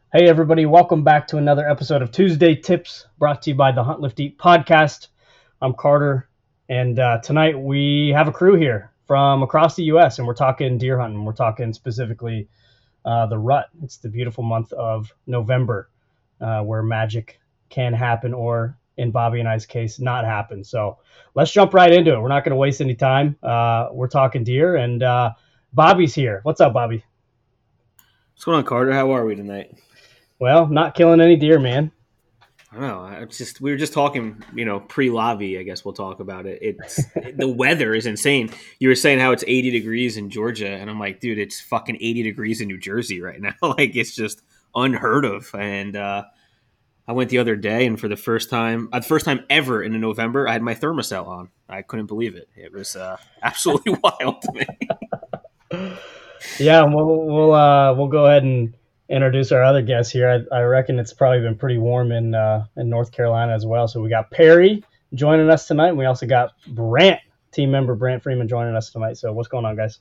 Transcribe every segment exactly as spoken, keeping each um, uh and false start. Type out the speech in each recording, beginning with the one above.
Hey, everybody, welcome back to another episode of Tuesday Tips brought to you by the Hunt Lift Eat podcast. I'm Carter, and uh, tonight we have a crew here from across the U S, and we're talking deer hunting. We're talking specifically uh, the rut. It's the beautiful month of November uh, where magic can happen, or in Bobby and I's case, not happen. So let's jump right into it. We're not going to waste any time. Uh, we're talking deer, and uh, Bobby's here. What's up, Bobby? What's going on, Carter? How are we tonight? Well, not killing any deer, man. I don't know. It's just we were just talking, you know, pre-Lavi. I guess we'll talk about it. It's the weather is insane. You were saying how it's eighty degrees in Georgia, and I'm like, dude, it's fucking eighty degrees in New Jersey right now. Like it's just unheard of. And uh, I went the other day, and for the first time, uh, the first time ever in November, I had my thermocell on. I couldn't believe it. It was uh, absolutely wild to me. Yeah, we'll we'll uh, we'll go ahead and introduce our other guests here. I, I reckon it's probably been pretty warm in uh, in North Carolina as well. So we got Perry joining us tonight. And we also got Brant, team member Brant Freeman, joining us tonight. So what's going on, guys?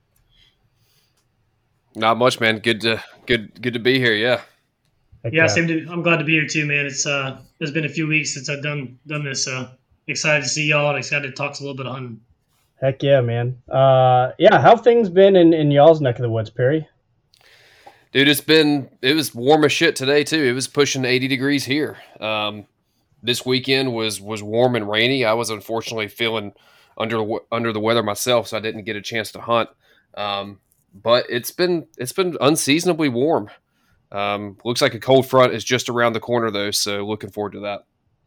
Not much, man. Good to good good to be here. Yeah. Heck yeah, yeah, same. To, I'm glad to be here too, man. It's uh, there's been a few weeks since I've done done this. So excited to see y'all and excited to talk a little bit of hunting. Heck yeah, man. Uh, yeah, how have things been in, in y'all's neck of the woods, Perry? Dude, it's been it was warm as shit today too. It was pushing eighty degrees here. Um, this weekend was was warm and rainy. I was unfortunately feeling under under the weather myself, so I didn't get a chance to hunt. Um, but it's been it's been unseasonably warm. Um, looks like a cold front is just around the corner though, so looking forward to that.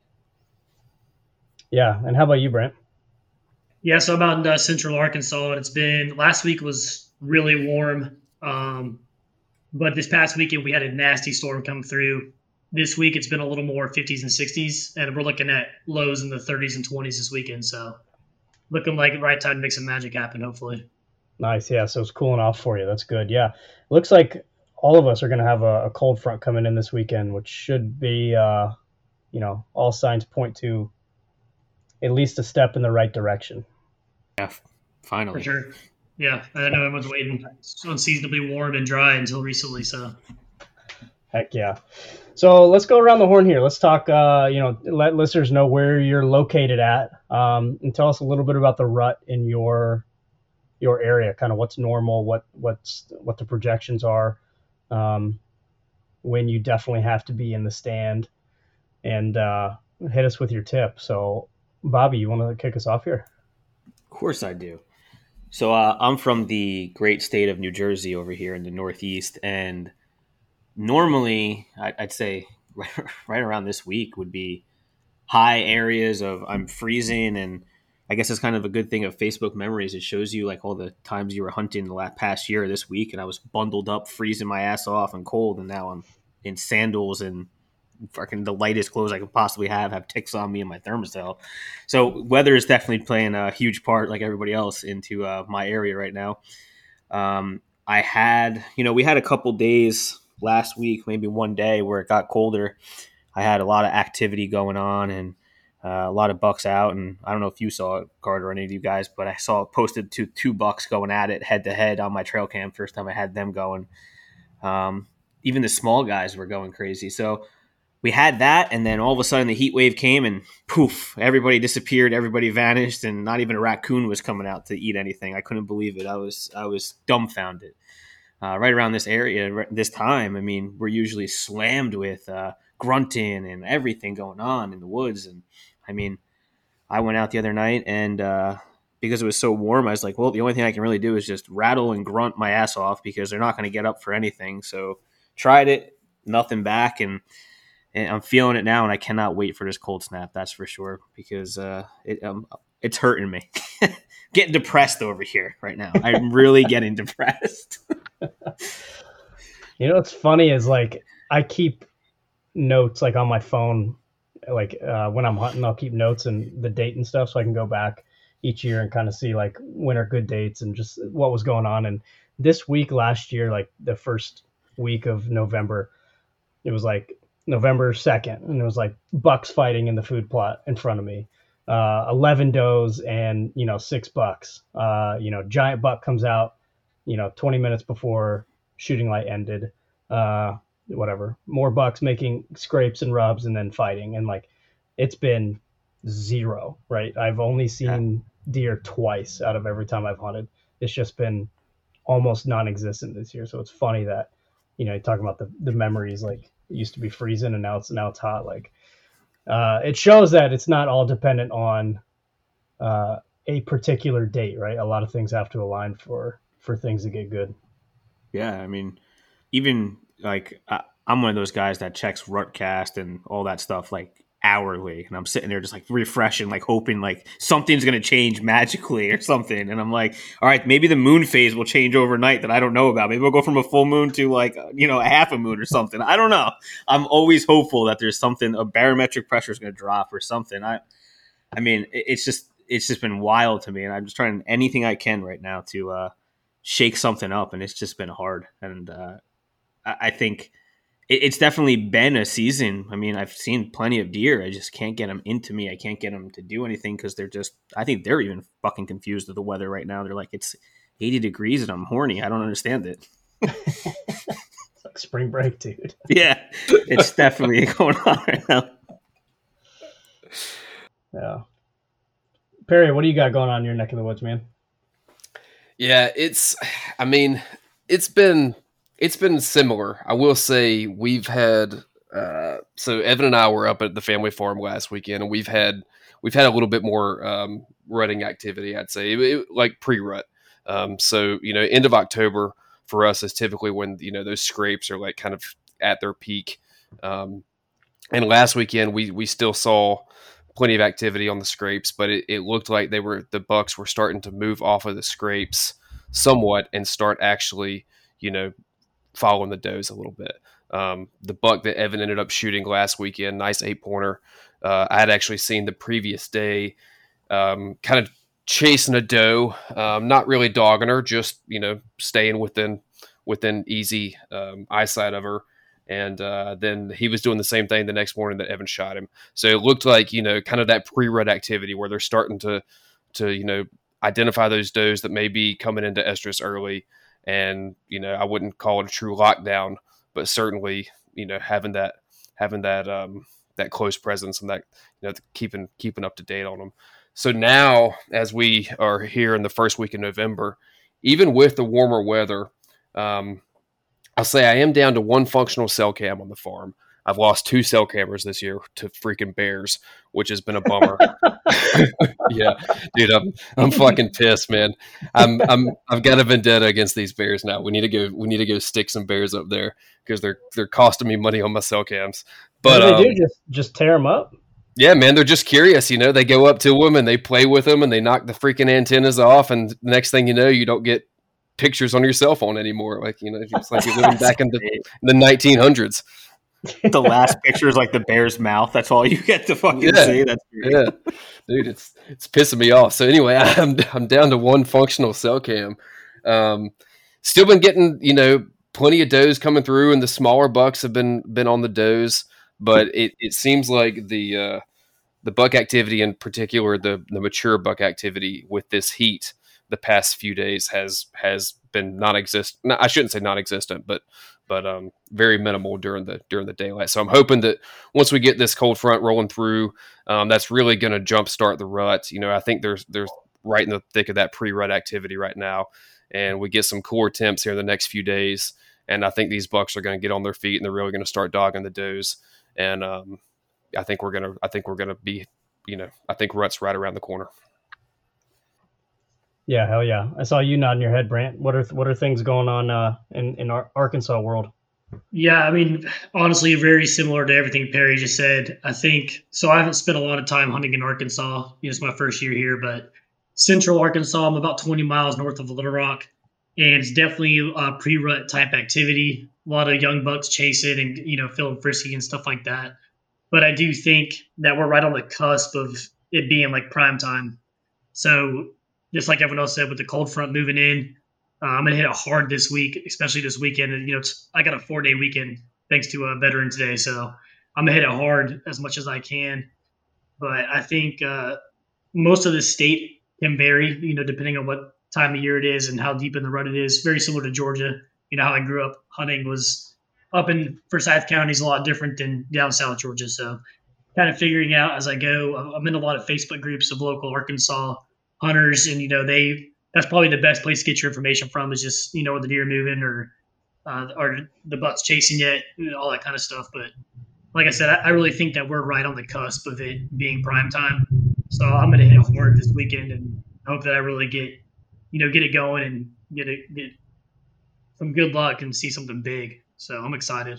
Yeah, and how about you, Brent? Yeah, so I'm out in uh, Central Arkansas, and it's been last week was really warm. Um, But this past weekend, we had a nasty storm come through. This week, it's been a little more fifties and sixties, and we're looking at lows in the thirties and twenties this weekend. So looking like the right time to make some magic happen, hopefully. Nice. Yeah, so it's cooling off for you. That's good. Yeah. It looks like all of us are going to have a, a cold front coming in this weekend, which should be, uh, you know, all signs point to at least a step in the right direction. Yeah, finally. For sure. Yeah, I know everyone's waiting. It's unseasonably warm and dry until recently, so. Heck yeah. So let's go around the horn here. Let's talk, uh, you know, let listeners know where you're located at, um, and tell us a little bit about the rut in your your area, kind of what's normal, what what's what the projections are, um, when you definitely have to be in the stand, and uh, hit us with your tip. So, Bobby, you want to kick us off here? Of course I do. So uh, I'm from the great state of New Jersey over here in the Northeast, and normally I, I'd say right, right around this week would be high areas of I'm freezing, and I guess it's kind of a good thing of Facebook memories. It shows you like all the times you were hunting the last past year or this week, and I was bundled up, freezing my ass off and cold, and now I'm in sandals and fucking the lightest clothes I could possibly have, have ticks on me in my thermocell. So weather is definitely playing a huge part, like everybody else, into uh, my area right now. Um, I had, you know, we had a couple days last week, maybe one day where it got colder. I had a lot of activity going on and uh, a lot of bucks out. And I don't know if you saw it, Carter, or any of you guys, but I saw it posted to two bucks going at it head to head on my trail cam. First time I had them going. Um, even the small guys were going crazy. So we had that, and then all of a sudden the heat wave came, and poof, everybody disappeared, everybody vanished, and not even a raccoon was coming out to eat anything. I couldn't believe it. I was I was dumbfounded. Uh, right around this area, this time, I mean, we're usually slammed with uh, grunting and everything going on in the woods. And I mean, I went out the other night, and uh, because it was so warm, I was like, well, the only thing I can really do is just rattle and grunt my ass off because they're not going to get up for anything. So tried it, nothing back, and And I'm feeling it now, and I cannot wait for this cold snap. That's for sure, because uh, it, um, it's hurting me. Getting depressed over here right now. I'm really getting depressed. You know what's funny is like I keep notes like on my phone, like uh, when I'm hunting, I'll keep notes and the date and stuff, so I can go back each year and kind of see like when are good dates and just what was going on. And this week last year, like the first week of November, it was like November second, and it was like bucks fighting in the food plot in front of me. Uh, eleven does and, you know, six bucks. Uh, you know, giant buck comes out, you know, twenty minutes before shooting light ended. Uh, whatever, more bucks making scrapes and rubs and then fighting. And like, it's been zero, right? I've only seen deer twice out of every time I've hunted. It's just been almost non-existent this year. So it's funny that, you know, you talk about the, the memories, like it used to be freezing and now it's, now it's hot. Like, uh, it shows that it's not all dependent on, uh, a particular date, right? A lot of things have to align for, for things to get good. Yeah. I mean, even like I, I'm one of those guys that checks Rutcast and all that stuff like hourly, and I'm sitting there just like refreshing, like hoping like something's going to change magically or something. And I'm like, all right, maybe the moon phase will change overnight that I don't know about. Maybe we'll go from a full moon to like, you know, a half a moon or something. I don't know. I'm always hopeful that there's something, a barometric pressure is going to drop or something. I, I mean, it's just, it's just been wild to me. And I'm just trying anything I can right now to uh, shake something up. And it's just been hard. And uh, I, I think it's definitely been a season. I mean, I've seen plenty of deer. I just can't get them into me. I can't get them to do anything because they're just, I think they're even fucking confused with the weather right now. They're like, it's eighty degrees and I'm horny. I don't understand it. It's like spring break, dude. Yeah, it's definitely going on right now. Yeah. Perry, what do you got going on in your neck of the woods, man? Yeah, it's, I mean, it's been, It's been similar. I will say we've had uh, so Evan and I were up at the family farm last weekend, and we've had we've had a little bit more um, rutting activity. I'd say it, it, like pre-rut. Um, so you know, end of October for us is typically when you know those scrapes are like kind of at their peak. Um, and last weekend we we still saw plenty of activity on the scrapes, but it, it looked like they were the bucks were starting to move off of the scrapes somewhat and start actually you know. following the does a little bit. Um, the buck that Evan ended up shooting last weekend, nice eight pointer. Uh, I had actually seen the previous day, um, kind of chasing a doe, um, not really dogging her, just, you know, staying within, within easy, um, eyesight of her. And, uh, then he was doing the same thing the next morning that Evan shot him. So it looked like, you know, kind of that pre-rut activity where they're starting to, to, you know, identify those does that may be coming into estrus early. And, you know, I wouldn't call it a true lockdown, but certainly, you know, having that, having that, um, that close presence and that, you know, keeping, keeping up to date on them. So now, as we are here in the first week of November, even with the warmer weather, um, I'll say I am down to one functional cell cam on the farm. I've lost two cell cameras this year to freaking bears, which has been a bummer. Yeah, dude, I'm I'm fucking pissed, man. I'm I'm I've got a vendetta against these bears now. We need to go. We need to go stick some bears up there because they're they're costing me money on my cell cams. But what do they um, do? Just just tear them up? Yeah, man, they're just curious. You know, they go up to them and they play with them and they knock the freaking antennas off, and the next thing you know, you don't get pictures on your cell phone anymore. Like you know, it's like you're living back in the in the nineteen hundreds. The last picture is like the bear's mouth. That's all you get to fucking Yeah. see. That's great. Yeah, dude, it's it's pissing me off. So anyway, I'm I'm down to one functional cell cam. Um, still been getting you know plenty of does coming through, and the smaller bucks have been been on the does. But it, it seems like the uh, the buck activity, in particular, the the mature buck activity with this heat, the past few days has has been non-existent. No, I shouldn't say non-existent, but but um, very minimal during the during the daylight. So I'm hoping that once we get this cold front rolling through, um, that's really going to jumpstart the rut. You know, I think there's there's right in the thick of that pre-rut activity right now, and we get some cooler temps here in the next few days, and I think these bucks are going to get on their feet and they're really going to start dogging the does. And um, I think we're gonna I think we're gonna be, you know, I think rut's right around the corner. Yeah, hell yeah! I saw you nodding your head, Brant. What are what are things going on uh, in in our Arkansas world? Yeah, I mean, honestly, very similar to everything Perry just said. I think so. I haven't spent a lot of time hunting in Arkansas. You know, it's my first year here, but central Arkansas, I'm about twenty miles north of Little Rock, and it's definitely a pre-rut type activity. A lot of young bucks chasing and you know feeling frisky and stuff like that. But I do think that we're right on the cusp of it being like prime time. So just like everyone else said, with the cold front moving in, uh, I'm gonna hit it hard this week, especially this weekend. And you know, it's, I got a four day weekend thanks to a Veterans Day, so I'm gonna hit it hard as much as I can. But I think uh, most of the state can vary, you know, depending on what time of year it is and how deep in the rut it is. Very similar to Georgia. You know, how I grew up hunting was up in Forsyth County is a lot different than down South Georgia. So kind of figuring out as I go. I'm in a lot of Facebook groups of local Arkansas hunters, and you know they that's probably the best place to get your information from is just you know where the deer are moving or uh, or the buck's chasing it, all that kind of stuff. But like I said, I, I really think that we're right on the cusp of it being prime time. So I'm going to hit hard this weekend and hope that I really get you know get it going and get it get some good luck and see something big. So I'm excited.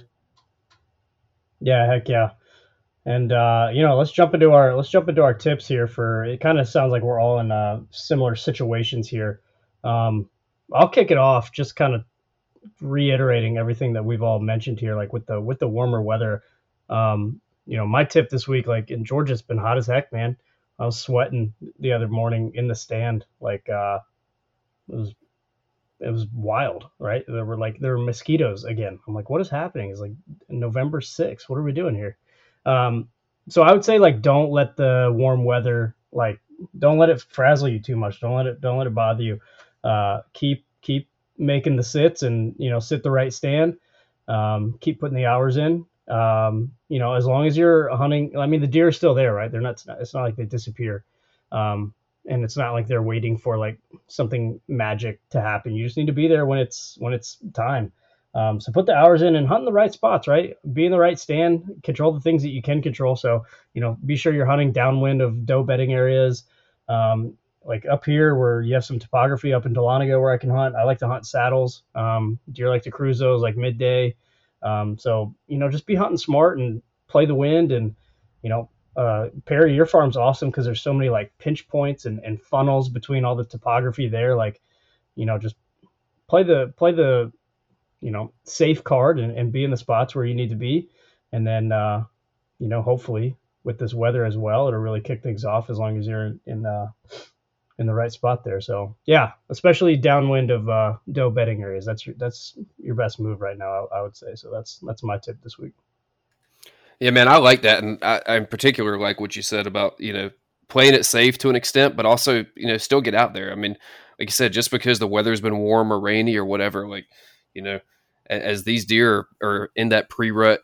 Yeah, heck yeah. And uh, you know, let's jump into our let's jump into our tips here. For it, kind of sounds like we're all in uh, similar situations here. Um, I'll kick it off, just kind of reiterating everything that we've all mentioned here, like with the with the warmer weather. Um, you know, my tip this week, like in Georgia, it's been hot as heck, man. I was sweating the other morning in the stand, like uh, it was it was wild, right? There were like there were mosquitoes again. I'm like, what is happening? It's like November sixth. What are we doing here? Um, so I would say like don't let the warm weather like don't let it frazzle you too much. Don't let it don't let it bother you. Uh, keep keep making the sits and you know sit the right stand. Um, keep putting the hours in. Um, you know as long as you're hunting. I mean the deer are still there, right? They're not. It's not like they disappear. Um, and it's not like they're waiting for like something magic to happen. You just need to be there when it's when it's time. Um, so put the hours in and hunt in the right spots, right? Be in the right stand, control the things that you can control. So, you know, be sure you're hunting downwind of doe bedding areas. Um, like up here where you have some topography up in Dahlonega where I can hunt. I like to hunt saddles. Um, deer like to cruise those like midday. Um, so, you know, just be hunting smart and play the wind and, you know, uh, Perry, your farm's awesome because there's so many like pinch points and, and funnels between all the topography there. Like, you know, just play the, play the, you know, safe card and, and be in the spots where you need to be. And then, uh, you know, hopefully with this weather as well, it'll really kick things off as long as you're in, in, uh, in the right spot there. So yeah, especially downwind of, uh, doe bedding areas. That's your, that's your best move right now, I, I would say. So that's, that's my tip this week. Yeah, man, I like that. And I, I in particular like what you said about, you know, playing it safe to an extent, but also, you know, still get out there. I mean, like you said, just because the weather's been warm or rainy or whatever, like, you know, as these deer are in that pre-rut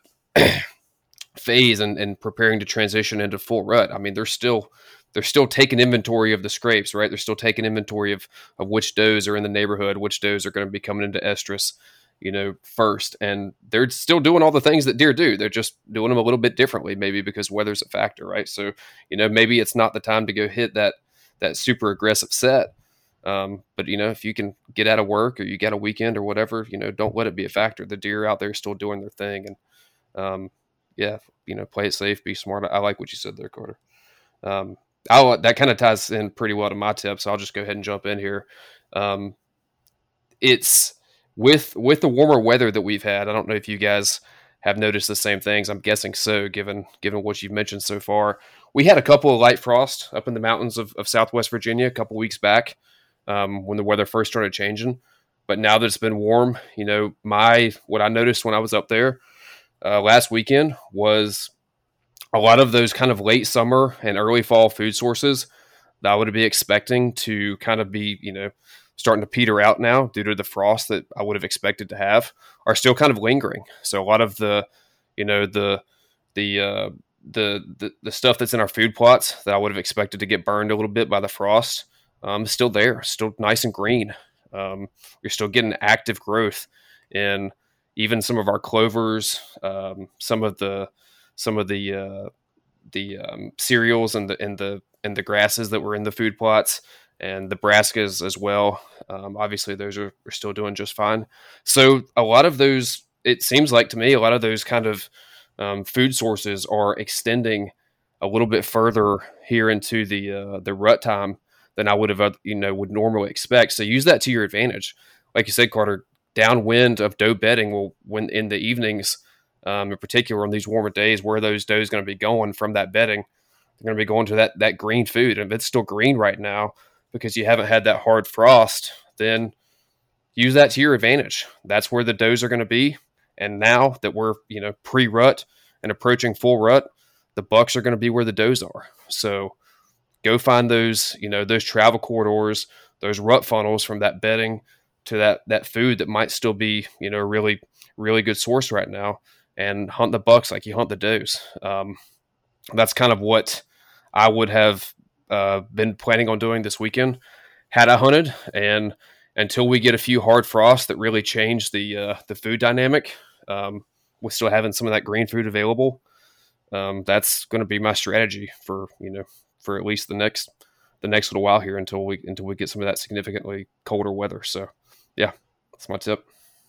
phase and, and preparing to transition into full rut, I mean, they're still they're still taking inventory of the scrapes, right? They're still taking inventory of of which does are in the neighborhood, which does are going to be coming into estrus, you know, first. And they're still doing all the things that deer do. They're just doing them a little bit differently, maybe because weather's a factor, right? So, you know, maybe it's not the time to go hit that that super aggressive set. Um, but, you know, if you can get out of work or you got a weekend or whatever, you know, don't let it be a factor. The deer out there still doing their thing. And, um, yeah, you know, play it safe, be smart. I like what you said there, Carter. Um, I'll, that kind of ties in pretty well to my tip. So I'll just go ahead and jump in here. Um, it's with, with the warmer weather that we've had. I don't know if you guys have noticed the same things. I'm guessing so, given, given what you've mentioned so far. We had a couple of light frost up in the mountains of, of Southwest Virginia a couple weeks back. Um, when the weather first started changing, but now that it's been warm, you know, my, what I noticed when I was up there, uh, last weekend was a lot of those kind of late summer and early fall food sources that I would be expecting to kind of be, you know, starting to peter out now due to the frost that I would have expected to have are still kind of lingering. So a lot of the, you know, the, the, uh, the, the, the stuff that's in our food plots that I would have expected to get burned a little bit by the frost, Um, still there, still nice and green. Um, you're still getting active growth in even some of our clovers, um, some of the some of the uh, the um, cereals and the and the and the grasses that were in the food plots, and the brassicas as well. Um, obviously, those are, are still doing just fine. So a lot of those, it seems like to me, a lot of those kind of um, food sources are extending a little bit further here into the uh, the rut time than I would have, you know, would normally expect. So use that to your advantage. Like you said, Carter, downwind of doe bedding will, when in the evenings, um, in particular on these warmer days, where those does going to be going from that bedding, they're going to be going to that that green food. And if it's still green right now because you haven't had that hard frost, then use that to your advantage. That's where the does are going to be. And now that we're, you know, pre-rut and approaching full rut, the bucks are going to be where the does are. So go find those, you know, those travel corridors, those rut funnels from that bedding to that that food that might still be, you know, really, really good source right now, and hunt the bucks like you hunt the does. Um, that's kind of what I would have uh, been planning on doing this weekend had I hunted. And until we get a few hard frosts that really change the uh, the food dynamic, um, with still having some of that green food available, um, that's going to be my strategy for you know for at least the next the next little while here until we until we get some of that significantly colder weather. So, yeah, that's my tip.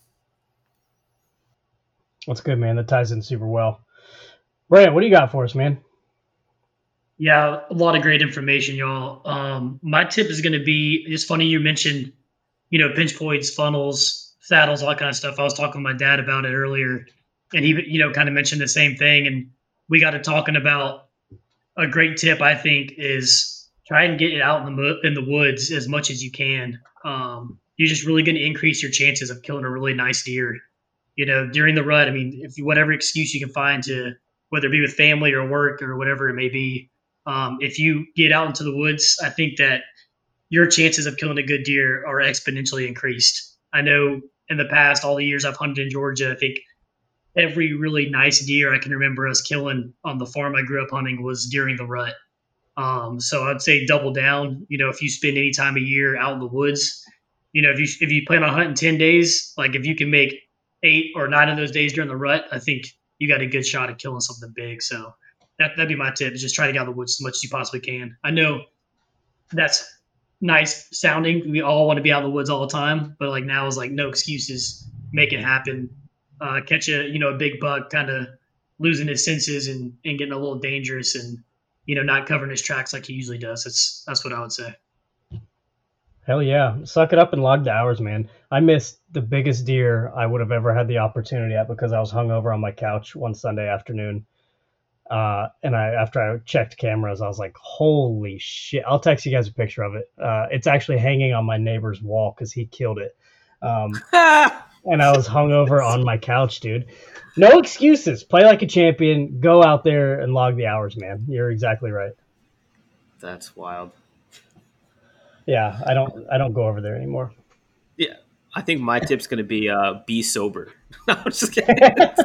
That's good, man. That ties in super well. Brant, what do you got for us, man? Yeah, a lot of great information, y'all. Um, my tip is going to be, it's funny you mentioned, you know, pinch points, funnels, saddles, all that kind of stuff. I was talking with my dad about it earlier, and he, you know, kind of mentioned the same thing. And we got to talking about a great tip, I think, is try and get it out in the in the woods as much as you can. Um, you're just really going to increase your chances of killing a really nice deer. You know, during the rut, I mean, if you, whatever excuse you can find to, whether it be with family or work or whatever it may be, um, if you get out into the woods, I think that your chances of killing a good deer are exponentially increased. I know in the past, all the years I've hunted in Georgia, I think every really nice deer I can remember us killing on the farm I grew up hunting was during the rut. Um, so I'd say double down. You know, if you spend any time a year out in the woods, you know, if you if you plan on hunting ten days, like if you can make eight or nine of those days during the rut, I think you got a good shot at killing something big. So that, that'd be my tip, is just try to get out of the woods as much as you possibly can. I know that's nice sounding. We all want to be out in the woods all the time, but like now is like no excuses. Make it happen. Uh, catch a, you know, a big buck kind of losing his senses and, and getting a little dangerous and, you know, not covering his tracks like he usually does. That's, that's what I would say. Hell yeah. Suck it up and log the hours, man. I missed the biggest deer I would have ever had the opportunity at because I was hungover on my couch one Sunday afternoon. Uh, and I, after I checked cameras, I was like, holy shit. I'll text you guys a picture of it. Uh, it's actually hanging on my neighbor's wall because he killed it. Um, and I was hungover on my couch, dude. No excuses. Play like a champion. Go out there and log the hours, man. You're exactly right. That's wild. Yeah, I don't I don't go over there anymore. Yeah, I think my tip's going to be uh, be sober. No, I'm just kidding.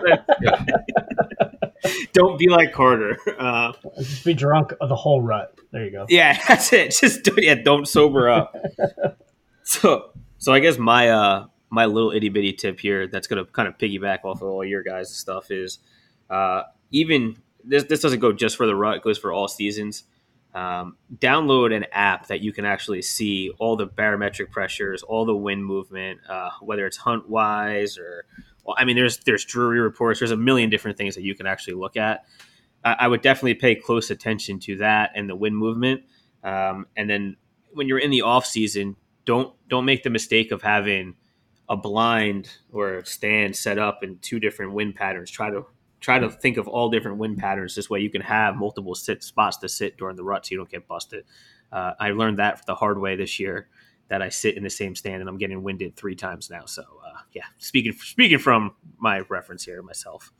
Don't be like Carter. Uh, just be drunk the whole rut. There you go. Yeah, that's it. Just do, yeah, don't sober up. so, so I guess my uh, my little itty bitty tip here that's going to kind of piggyback off of all your guys' stuff is uh, even this. This doesn't go just for the rut; it goes for all seasons. Um, download an app that you can actually see all the barometric pressures, all the wind movement, uh, whether it's hunt wise or, well, I mean, there's there's Drury reports. There's a million different things that you can actually look at. I, I would definitely pay close attention to that and the wind movement. Um, and then when you're in the off season, don't don't make the mistake of having a blind or a stand set up in two different wind patterns. Try to Try to think of all different wind patterns. This way you can have multiple sit spots to sit during the rut so you don't get busted. Uh, I learned that the hard way this year, that I sit in the same stand and I'm getting winded three times now. So, uh, yeah, speaking speaking from my reference here myself.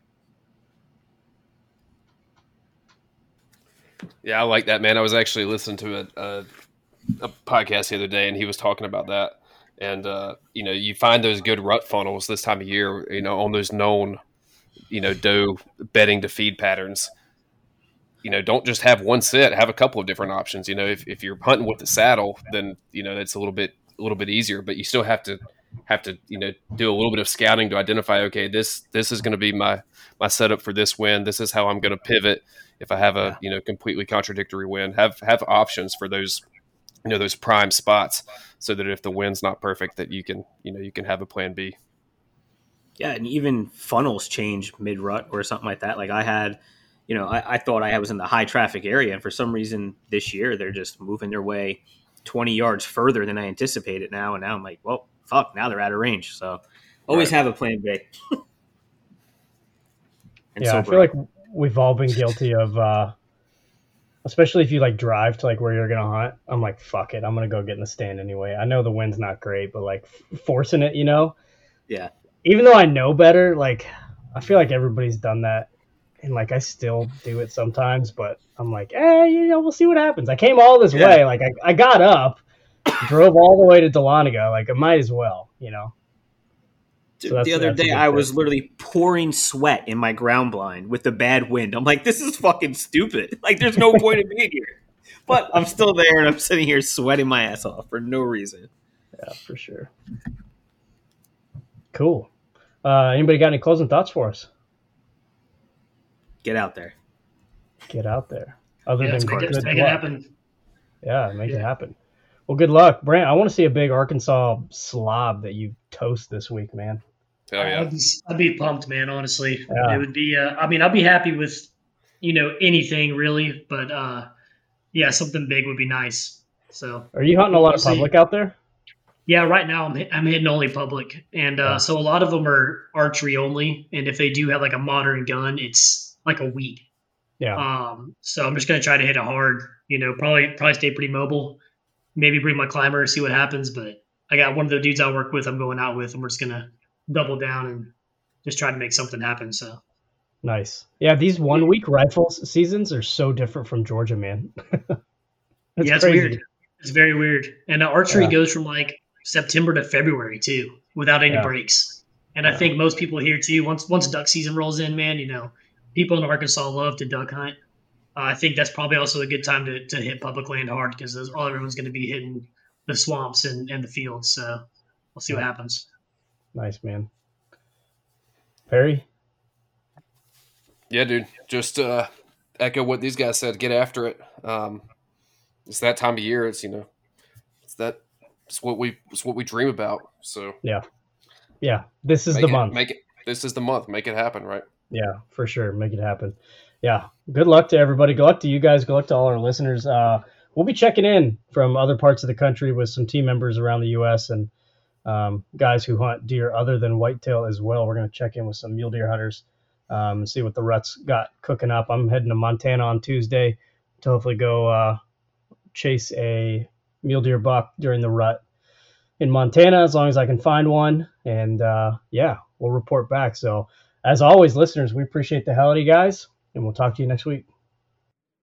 Yeah, I like that, man. I was actually listening to a, a, a podcast the other day, and he was talking about that. And, uh, you know, you find those good rut funnels this time of year, you know, on those known – you know, doe bedding to feed patterns. You know, don't just have one set, have a couple of different options. You know, if, if you're hunting with the saddle, then, you know, that's a little bit, a little bit easier, but you still have to have to, you know, do a little bit of scouting to identify, okay, this, this is going to be my, my setup for this wind. This is how I'm going to pivot. If I have a, you know, completely contradictory wind, have, have options for those, you know, those prime spots so that if the wind's not perfect, that you can, you know, you can have a plan B. Yeah, and even funnels change mid-rut or something like that. Like I had, you know, I, I thought I was in the high traffic area, and for some reason this year they're just moving their way twenty yards further than I anticipated now. And now I'm like, well, fuck, now they're out of range. So always right. Have a plan B. Yeah, so I feel like we've all been guilty of, uh, especially if you like drive to like where you're going to hunt. I'm like, fuck it, I'm going to go get in the stand anyway. I know the wind's not great, but like forcing it, you know? Yeah. Even though I know better, like, I feel like everybody's done that. And, like, I still do it sometimes. But I'm like, eh, you know, we'll see what happens. I came all this yeah. way. Like, I, I got up, drove all the way to Dahlonega. Like, I might as well, you know. Dude, So that's- the other that's a day, good I tip. was literally pouring sweat in my ground blind with the bad wind. I'm like, this is fucking stupid. Like, there's no point in being here. But I'm still there, and I'm sitting here sweating my ass off for no reason. Yeah, for sure. Cool. Uh, anybody got any closing thoughts for us? Get out there. Get out there. Other Yeah, than let's make, it, good let's make it luck. happen. Yeah, make it Yeah. happen. Well, good luck, Brant. I want to see a big Arkansas slob that you toast this week, man. Oh yeah. I'd, be, I'd be pumped, man. Honestly, Yeah. it would be. Uh, I mean, I'd be happy with, you know, anything really, but uh, yeah, something big would be nice. So, Are you hunting a lot of We'll see. public out there? yeah, right now I'm hit- I'm hitting only public, and uh, Yeah. so a lot of them are archery only, and if they do have like a modern gun, it's like a weed. Yeah. Um, so I'm just gonna try to hit it hard. You know, probably probably stay pretty mobile. Maybe bring my climber, see what happens. But I got one of the dudes I work with. I'm going out with, and we're just gonna double down and just try to make something happen. So Nice. Yeah, these one week rifle s- seasons are so different from Georgia, man. It's yeah, it's crazy. weird. It's very weird. And uh, archery Yeah. goes from like September to February too, without any Yeah. breaks. And I Yeah. think most people here too. Once once duck season rolls in, man, you know, people in Arkansas love to duck hunt. Uh, I think that's probably also a good time to, to hit public land hard because those all everyone's going to be hitting the swamps and, and the fields. So we'll see what Yeah. happens. Nice, man. Perry? Yeah, dude. Just uh, echo what these guys said. Get after it. Um, it's that time of year. It's you know, it's that. It's what we. It's what we dream about. So Yeah. Yeah. This is make the it, month. Make it. This is the month. Make it happen, right? Yeah, for sure. Make it happen. Yeah. Good luck to everybody. Good luck to you guys. Good luck to all our listeners. Uh, we'll be checking in from other parts of the country with some team members around the U S and um, guys who hunt deer other than whitetail as well. We're going to check in with some mule deer hunters um, and see what the rut's got cooking up. I'm heading to Montana on Tuesday to hopefully go uh, chase a mule deer buck during the rut in Montana as long as I can find one. And uh, yeah, we'll report back. So as always, listeners, we appreciate the hell out of you guys, and we'll talk to you next week.